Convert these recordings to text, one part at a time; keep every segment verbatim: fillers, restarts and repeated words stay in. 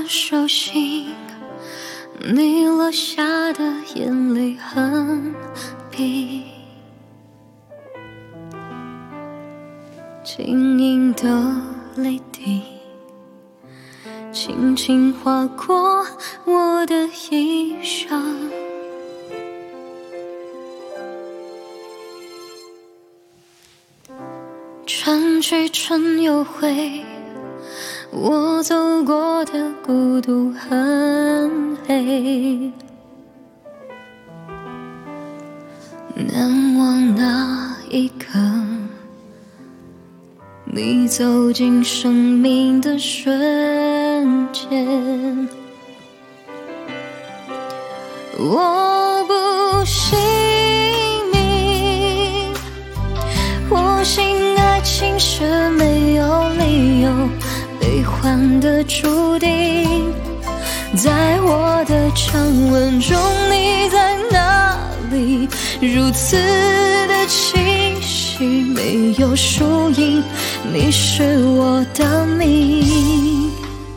手心，你落下的眼泪痕迹，晶莹的泪滴轻轻划过我的衣裳，春去春又回，我走过的孤独很黑，难忘那一刻你走进生命的瞬间。我不信命，我信爱情是没有理由悲欢的注定，在我的长吻中你在哪里？如此的清晰，没有输赢，你是我的命。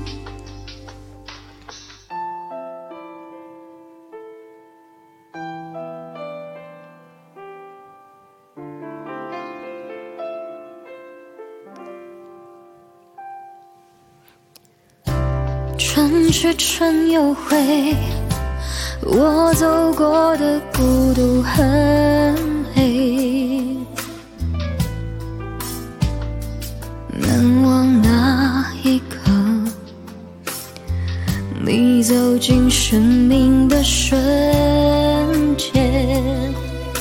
春去春又回，我走过的孤独很黑，难忘那一刻你走进生命的瞬间。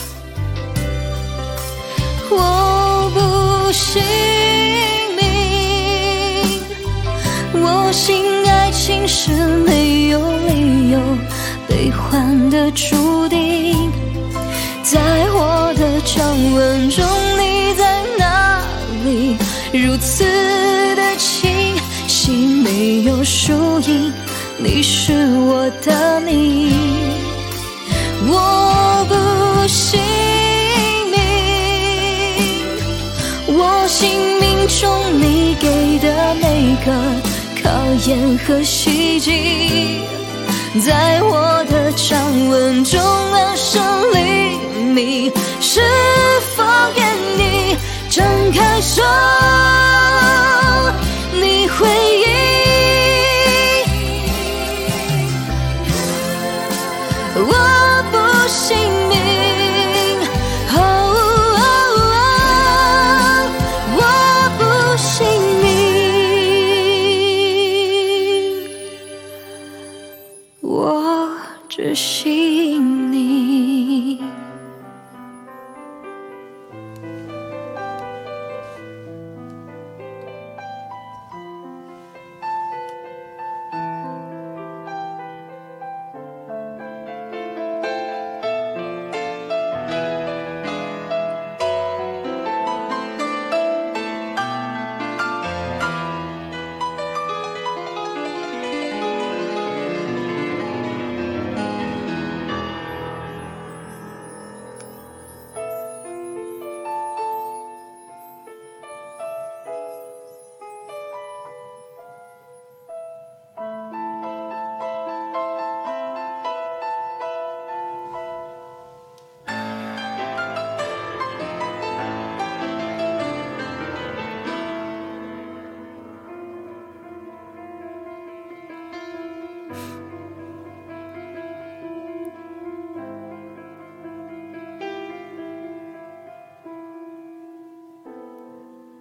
我不信命，我信爱情是没有理由悲欢的注定，在我的长吻中你在哪里？如此的清晰，没有输赢，你是我的命。我不信命，我信命中你给的每个考验和希冀，在我的长吻中安身立命，是否愿意睁开手